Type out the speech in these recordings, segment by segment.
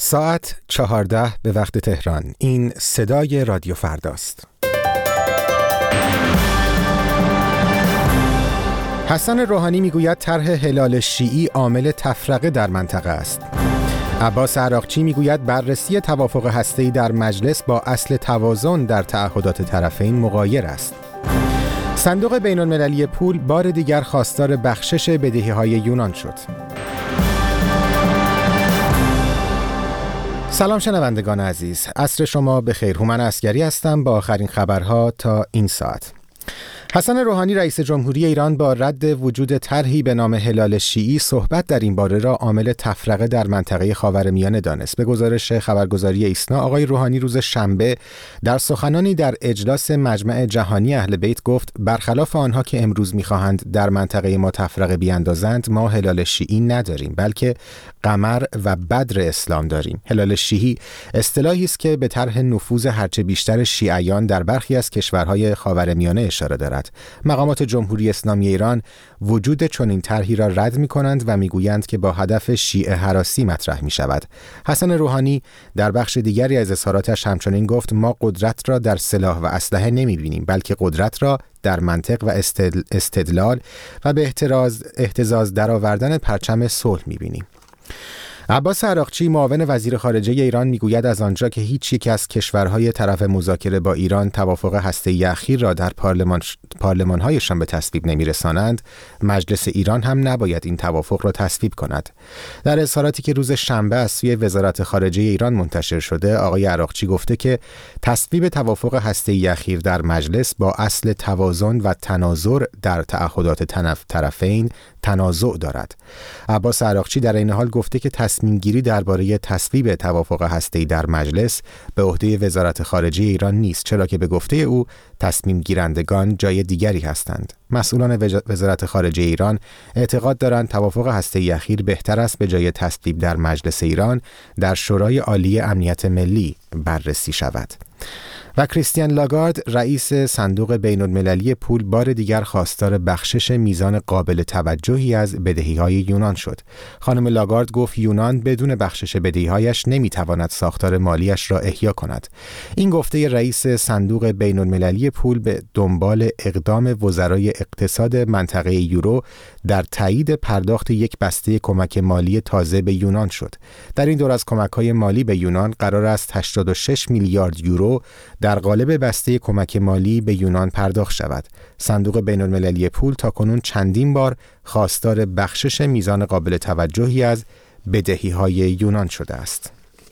ساعت 14 به وقت تهران. این صدای رادیو فرداست. حسن روحانی میگوید طرح هلال شیعی عامل تفرقه در منطقه است. عباس عراقچی میگوید بررسی توافق هسته‌ای در مجلس با اصل توازن در تعهدات طرفین مغایر است. صندوق بین‌المللی پول بار دیگر خواستار بخشش بدهی‌های یونان شد. سلام شنوندگان عزیز، عصر شما بخیر. هومن عسگری هستم با آخرین خبرها تا این ساعت. حسن روحانی رئیس جمهوری ایران با رد وجود طرحی به نام هلال شیعی صحبت در این باره را عامل تفرقه در منطقه خاورمیانه دانست. به گزارش خبرگزاری ایسنا، آقای روحانی روز شنبه در سخنانی در اجلاس مجمع جهانی اهل بیت گفت برخلاف آنها که امروز می‌خواهند در منطقه ما تفرقه بیاندازند، ما هلال شیعی نداریم، بلکه قمر و بدر اسلام داریم. هلال شیعی اصطلاحی است که به طرح نفوذ هرچه بیشتر شیعیان در برخی از کشورهای خاورمیانه اشاره دارد. مقامات جمهوری اسلامی ایران وجود چنین طرحی را رد می‌کنند و می‌گویند که با هدف شیعه هراسی مطرح می‌شود. حسن روحانی در بخش دیگری از اظهاراتش همچنین گفت ما قدرت را در سلاح و اسلحه نمی‌بینیم، بلکه قدرت را در منطق و استدلال و به اهتزاز درآوردن پرچم صلح می‌بینیم. عباس عراقچی معاون وزیر خارجه ایران میگوید از آنجا که هیچ یک از کشورهای طرف مذاکره با ایران توافق هسته‌ای اخیر را در پارلمان‌هایشان به تصویب نمی‌رسانند، مجلس ایران هم نباید این توافق را تصویب کند. در اظهاراتی که روز شنبه از سوی وزارت خارجه ایران منتشر شده، آقای عراقچی گفته که تصویب توافق هسته‌ای اخیر در مجلس با اصل توازن و تناظر در تعهدات طرفین تنازع دارد. عباس عراقچی در این حال گفته که تصمیم گیری درباره تصویب توافق هسته‌ای در مجلس به عهده وزارت خارجه ایران نیست، چرا که به گفته او تصمیم گیرندگان جای دیگری هستند. مسئولان وزارت خارجه ایران اعتقاد دارند توافق هسته‌ای اخیر بهتر است به جای تصویب در مجلس ایران در شورای عالی امنیت ملی بررسی شود. و کریستین لاگارد رئیس صندوق بین‌المللی پول بار دیگر خواستار بخشش میزان قابل توجهی از بدهی‌های یونان شد. خانم لاگارد گفت یونان بدون بخشش بدهی‌هایش نمی‌تواند ساختار مالیش را احیا کند. این گفته رئیس صندوق بین‌المللی پول به دنبال اقدام وزرای اقتصاد منطقه یورو در تایید پرداخت یک بسته کمک مالی تازه به یونان شد. در این دور از کمک‌های مالی به یونان قرار است 86 میلیارد یورو در قالب بسته کمک مالی به یونان پرداخت شود. صندوق بین‌المللی پول تاکنون چندین بار خواستار بخشش میزان قابل توجهی از بدهی‌های یونان شده است.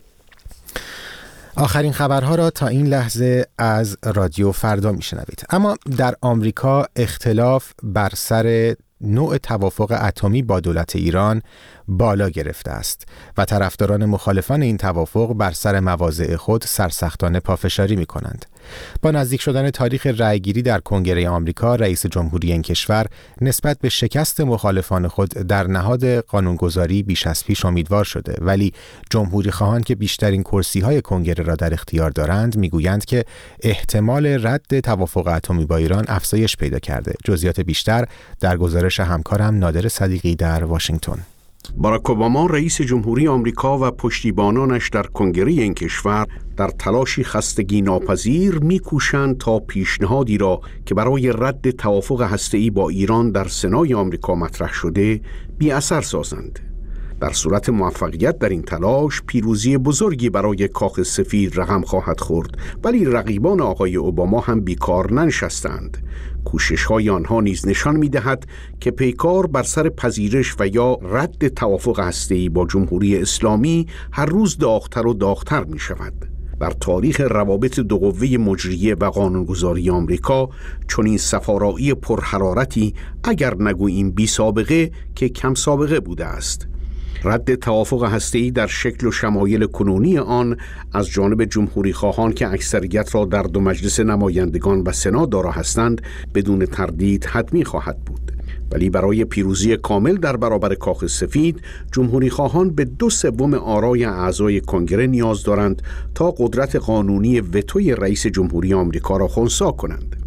آخرین خبرها را تا این لحظه از رادیو فردا میشنوید. اما در آمریکا اختلاف بر سر نوع توافق اتمی با دولت ایران بالا گرفته است و طرفداران مخالفان این توافق بر سر مواضع خود سرسختانه پافشاری می کنند. با نزدیک شدن تاریخ رأیگیری در کنگره آمریکا، رئیس جمهوری این کشور نسبت به شکست مخالفان خود در نهاد قانونگذاری بیش از پیش امیدوار شده، ولی جمهوری خواهان که بیشترین کرسی‌های کنگره را در اختیار دارند میگویند که احتمال رد توافق اتمی با ایران افزایش پیدا کرده. جزئیات بیشتر در گزارش همکارم نادر صدیقی در واشنگتن. باراک اوباما رئیس جمهوری آمریکا و پشتیبانانش در کنگره این کشور در تلاشی خستگی ناپذیر می‌کوشند تا پیشنهادی را که برای رد توافق هسته‌ای با ایران در سنای آمریکا مطرح شده بی اثر سازند. در صورت موفقیت در این تلاش پیروزی بزرگی برای کاخ سفید رقم خواهد خورد، ولی رقیبان آقای اوباما هم بیکار ننشستند. کوشش‌های آنها نیز نشان می‌دهد که پیکار بر سر پذیرش و یا رد توافق هسته‌ای با جمهوری اسلامی هر روز داغ‌تر و داغ‌تر می‌شود. در تاریخ روابط دو قوه مجریه و قانونگذاری آمریکا چنین سفارایی پرحرارتی اگر نگوییم بی سابقه که کم سابقه بوده است. رد توافق هسته‌ای در شکل و شمایل کنونی آن از جانب جمهوری خواهان که اکثریت را در دو مجلس نمایندگان و سنا دارا هستند بدون تردید حتمی خواهد بود. ولی برای پیروزی کامل در برابر کاخ سفید، جمهوری خواهان به 2/3 آرای اعضای کنگره نیاز دارند تا قدرت قانونی وتوی رئیس جمهوری آمریکا را خنثی کنند.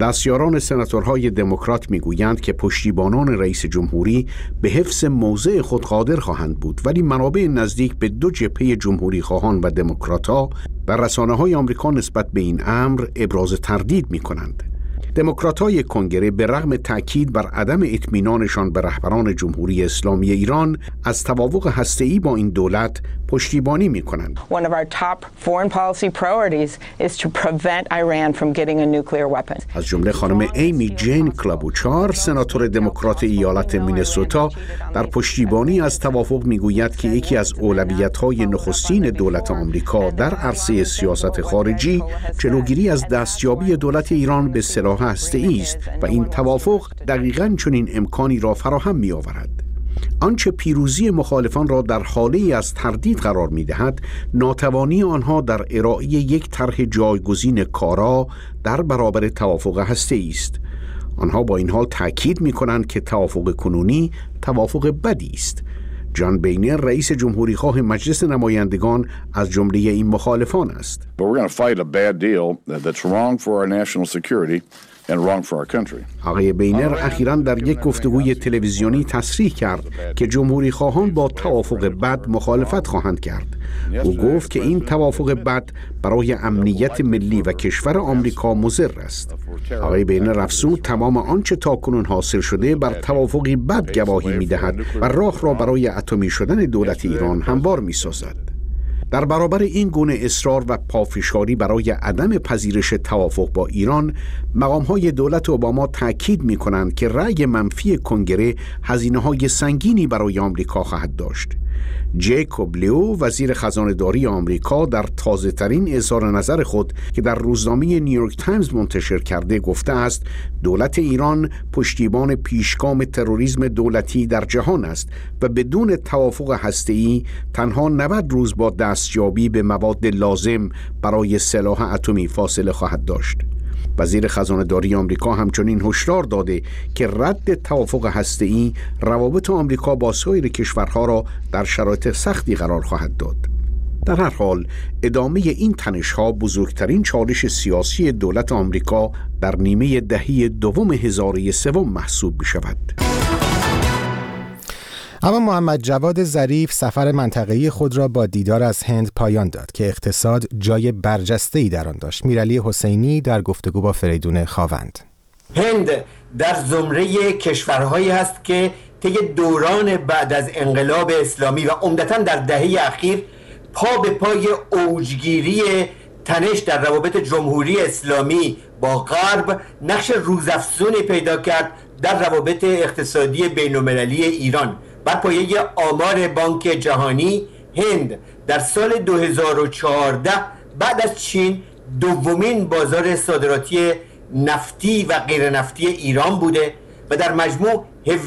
دستیاران سناتورهای دموکرات میگویند که پشتیبانان رئیس جمهوری به حفظ موضع خود قادر خواهند بود، ولی منابع نزدیک به دو جبهه جمهوری خواهان و دموکرات‌ها در رسانه‌های آمریکا نسبت به این امر ابراز تردید می‌کنند. دموکرات‌های کنگره به رغم تأکید بر عدم اطمینانشان به رهبران جمهوری اسلامی ایران از توافق هسته‌ای با این دولت پشتیبانی می‌کنند. One of our top foreign policy priorities is to prevent Iran from getting a nuclear weapon. از جمله خانم ایمی جین کلابوچار، سناتور دموکرات ایالت مینسوتا، در پشتیبانی از توافق میگوید که یکی از اولویت‌های نخستین دولت آمریکا در عرصه سیاست خارجی جلوگیری از دستیابی دولت ایران به سلاح هسته‌ای است و این توافق دقیقاً چنین امکانی را فراهم می‌آورد. آنچه پیروزی مخالفان را در حاله‌ای از تردید قرار می‌دهد، ناتوانی آنها در ارائه یک طرح جایگزین کارا در برابر توافق هسته‌ای است. آنها با این حال تأکید می‌کنند که توافق کنونی توافق بدی است. جان بینر، رئیس جمهوری خواه مجلس نمایندگان، از جمله این مخالفان است. آقای بینر اخیراً در یک گفتگوی تلویزیونی تصریح کرد که جمهوری خواهان با توافق بد مخالفت خواهند کرد. او گفت که این توافق بد برای امنیت ملی و کشور آمریکا مضر است. آقای بینر افزود تمام آنچه تاکنون حاصل شده بر توافقی بد گواهی می‌دهد و راه را برای اتمی شدن دولت ایران هموار می‌سازد. در برابر این گونه اصرار و پافشاری برای عدم پذیرش توافق با ایران، مقام‌های دولت اوباما تأکید می‌کنند که رأی منفی کنگره هزینه‌های سنگینی برای آمریکا خواهد داشت. جیکوب لیو، وزیر خزانه‌داری آمریکا، در تازه‌ترین اظهار نظر خود که در روزنامه نیویورک تایمز منتشر کرده گفته است دولت ایران پشتیبان پیشگام تروریسم دولتی در جهان است و بدون توافق هسته‌ای تنها 90 روز با دستیابی به مواد لازم برای سلاح اتمی فاصله خواهد داشت. وزیر خزانه‌داری آمریکا همچنین هشدار داده که رد توافق هسته‌ای روابط آمریکا با سایر کشورها را در شرایط سختی قرار خواهد داد. در هر حال ادامه این تنش‌ها بزرگترین چالش سیاسی دولت آمریکا در نیمه دهه دوم هزاره سوم محسوب می‌شود. اما محمد جواد ظریف سفر منطقه‌ای خود را با دیدار از هند پایان داد که اقتصاد جای برجسته‌ای در آن داشت. میرعلی حسینی در گفتگو با فریدون خاوند. هند در زمره کشورهایی هست که طی دوران بعد از انقلاب اسلامی و عمدتاً در دهه اخیر پا به پای اوجگیری تنش در روابط جمهوری اسلامی با غرب نقش روزافزونی پیدا کرد در روابط اقتصادی بین‌المللی ایران. بر پایه آمار بانک جهانی، هند در سال 2014 بعد از چین دومین بازار صادراتی نفتی و غیر نفتی ایران بوده و در مجموع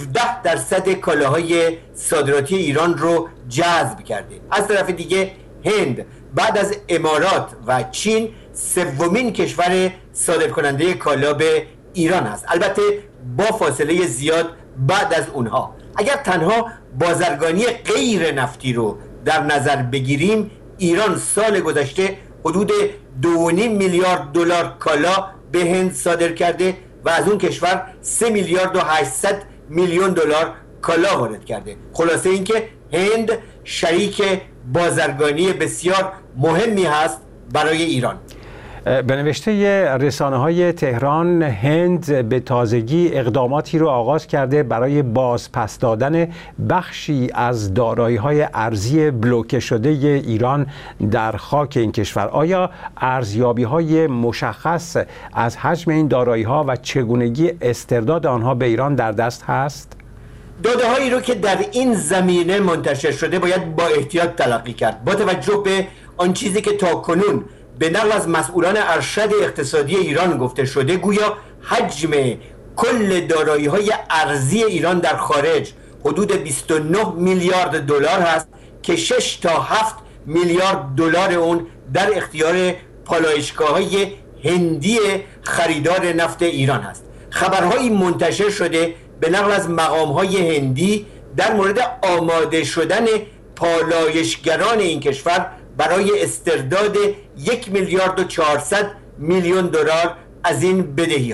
17% کالاهای صادراتی ایران رو جذب کرده. از طرف دیگه هند بعد از امارات و چین سومین کشور صادرکننده کالا به ایران است، البته با فاصله زیاد بعد از اونها. اگر تنها بازرگانی غیر نفتی رو در نظر بگیریم، ایران سال گذشته حدود 2.5 میلیارد دلار کالا به هند صادر کرده و از اون کشور 3 میلیارد و 800 میلیون دلار کالا وارد کرده. خلاصه اینکه هند شریک بازرگانی بسیار مهمی هست برای ایران. به نوشته رسانه‌های تهران، هند به تازگی اقداماتی رو آغاز کرده برای بازپس دادن بخشی از دارایی‌های ارزی بلوکه شده ایران در خاک این کشور. آیا ارزیابی‌های مشخص از حجم این دارایی‌ها و چگونگی استرداد آنها به ایران در دست هست؟ داده‌هایی رو که در این زمینه منتشر شده باید با احتیاط تلقی کرد، با توجه به آن چیزی که تاکنون به نقل از مسئولان ارشد اقتصادی ایران گفته شده. گویا حجم کل دارایی‌های ارزی ایران در خارج حدود 29 میلیارد دلار هست که 6 تا 7 میلیارد دلار اون در اختیار پالایشگاه‌های هندی خریدار نفت ایران هست. خبرهایی منتشر شده به نقل از مقام‌های هندی در مورد آماده شدن پالایشگران این کشور برای استرداد 1 میلیارد و 400 میلیون دلار از این بدهی ها.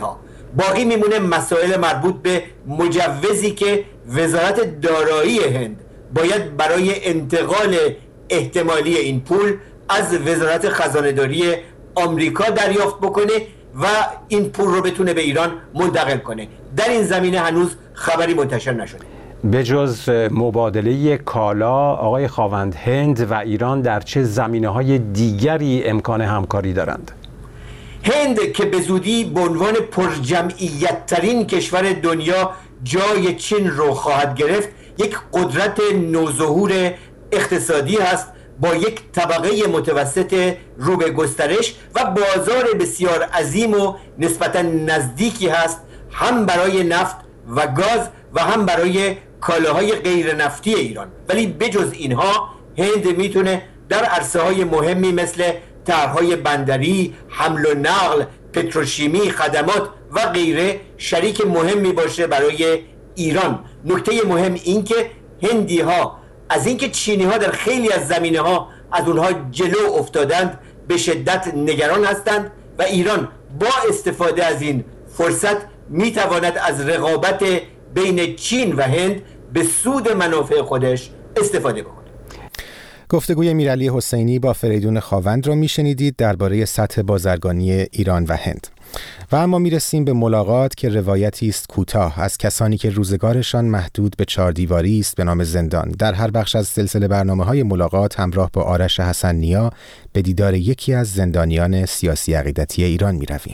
باقی میمونه مسائل مربوط به مجوزی که وزارت دارایی هند باید برای انتقال احتمالی این پول از وزارت خزانه‌داری آمریکا دریافت بکنه و این پول رو بتونه به ایران منتقل کنه. در این زمینه هنوز خبری منتشر نشده. به جز مبادله کالا، آقای خاوند، هند و ایران در چه زمینه‌های دیگری امکان همکاری دارند؟ هند که به زودی به عنوان پرجمعیت ترین کشور دنیا جای چین رو خواهد گرفت، یک قدرت نوظهور اقتصادی هست با یک طبقه متوسط رو به گسترش و بازار بسیار عظیم و نسبتا نزدیکی هست، هم برای نفت و گاز و هم برای کالاهای غیر نفتی ایران. ولی بجز اینها هند میتونه در عرصه‌های مهمی مثل طرح‌های بندری، حمل و نقل، پتروشیمی، خدمات و غیره شریک مهمی باشه برای ایران. نکته مهم این که هندی ها از اینکه چینی ها در خیلی از زمینه ها از اونها جلو افتادند به شدت نگران هستند و ایران با استفاده از این فرصت میتواند از رقابت بین چین و هند به سود منافع خودش استفاده بکنه. گفتگوی امیرعلی حسینی با فریدون خاوند را میشنیدید درباره سطح بازرگانی ایران و هند. و اما میرسیم به ملاقات که روایتی است کوتاه از کسانی که روزگارشان محدود به 4 دیواری است به نام زندان. در هر بخش از سلسله برنامه‌های ملاقات همراه با آرش حسن نیا به دیدار یکی از زندانیان سیاسی عقیدتی ایران میرویم.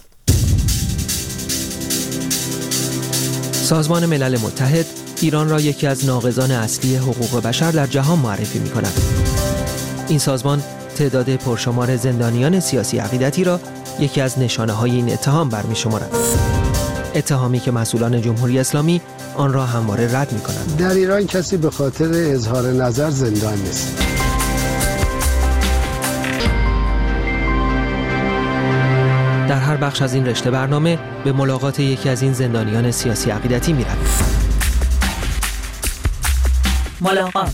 سازمان ملل متحد ایران را یکی از ناقضان اصلی حقوق بشر در جهان معرفی می‌کند. این سازمان تعداد پرشمار زندانیان سیاسی عقیدتی را یکی از نشانه‌های این اتهام برمی‌شمارد. اتهامی که مسئولان جمهوری اسلامی آن را همواره رد می‌کنند. در ایران کسی به خاطر اظهار نظر زندان نیست. در هر بخش از این رشته برنامه به ملاقات یکی از این زندانیان سیاسی عقیدتی می‌رویم. ملاقات.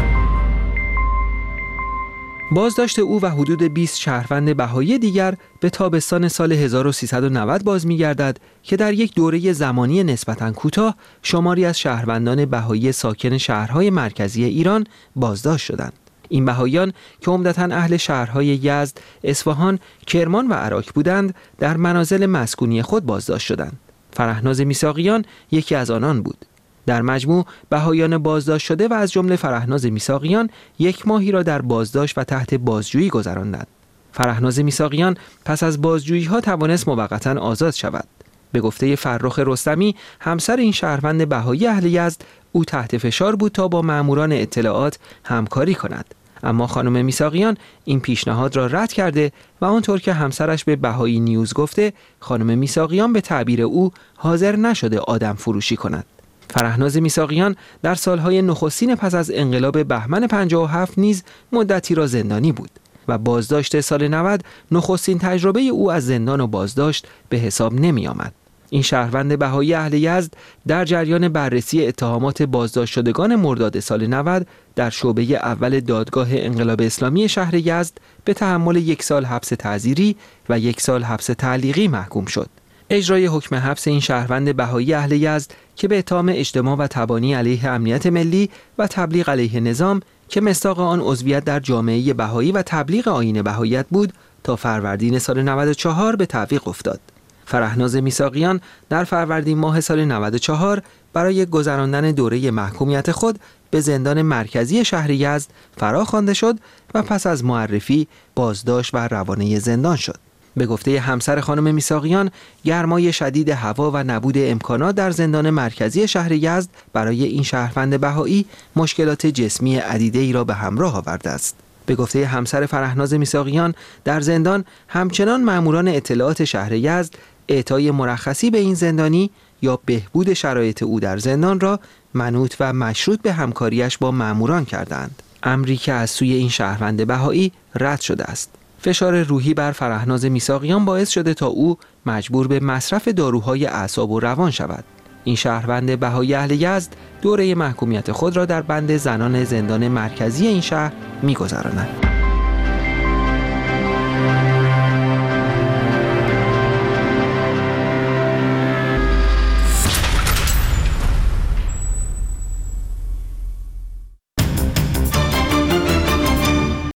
بازداشت او و حدود 20 شهروند بهایی دیگر به تابستان سال 1390 باز می‌گردد که در یک دوره زمانی نسبتاً کوتاه شماری از شهروندان بهایی ساکن شهرهای مرکزی ایران بازداشت شدند. این بهاییان که عمدتاً اهل شهرهای یزد، اصفهان، کرمان و عراق بودند، در منازل مسکونی خود بازداشت شدند. فرهناز میثاقیان یکی از آنان بود. در مجموع بهاییان بازداشت شده و از جمله فرهناز میثاقیان 1 ماهی را در بازداشت و تحت بازجویی گذراندند. فرهناز میثاقیان پس از بازجویی‌ها توانست موقتاً آزاد شود. به گفته فرخ رستمی، همسر این شهروند بهایی اهل یزد، او تحت فشار بود تا با ماموران اطلاعات همکاری کند. اما خانم میثاقیان این پیشنهاد را رد کرده و آنطور که همسرش به بهایی نیوز گفته، خانم میثاقیان به تعبیر او حاضر نشده آدم فروشی کند. فرهناز میثاقیان در سالهای نخستین پس از انقلاب بهمن 57 نیز مدتی را زندانی بود و بازداشت سال 90 نخستین تجربه او از زندان و بازداشت به حساب نمی آمد. این شهروند بهایی اهل یزد در جریان بررسی اتهامات بازداشت شدگان مرداد سال 90 در شعبه اول دادگاه انقلاب اسلامی شهر یزد به تحمل 1 سال حبس تعزیری و 1 سال حبس تعلیقی محکوم شد. اجرای حکم حبس این شهروند بهایی اهل یزد که به اتهام اجتماع و تبانی علیه امنیت ملی و تبلیغ علیه نظام که مصداق آن عضویت در جامعه بهایی و تبلیغ آیین بهاییت بود، تا فروردین سال 94 به تعویق افتاد. فرهناز میثاقیان در فروردین ماه سال 94 برای گذراندن دوره محکومیت خود به زندان مرکزی شهر یزد فراخوانده شد و پس از معرفی بازداشت و روانه زندان شد. به گفته همسر خانم میثاقیان، گرمای شدید هوا و نبود امکانات در زندان مرکزی شهر یزد برای این شهروند بهایی مشکلات جسمی عدیده‌ای را به همراه آورده است. به گفته همسر فرهناز میثاقیان، در زندان همچنان ماموران اطلاعات شهر یزد اعطای مرخصی به این زندانی یا بهبود شرایط او در زندان را منوط و مشروط به همکاریش با ماموران کردند، امری که از سوی این شهروند بهایی رد شده است. فشار روحی بر فرهناز میثاقیان باعث شده تا او مجبور به مصرف داروهای اعصاب و روان شود. این شهروند بهایی اهل یزد دوره محکومیت خود را در بند زنان زندان مرکزی این شهر می‌گذراند.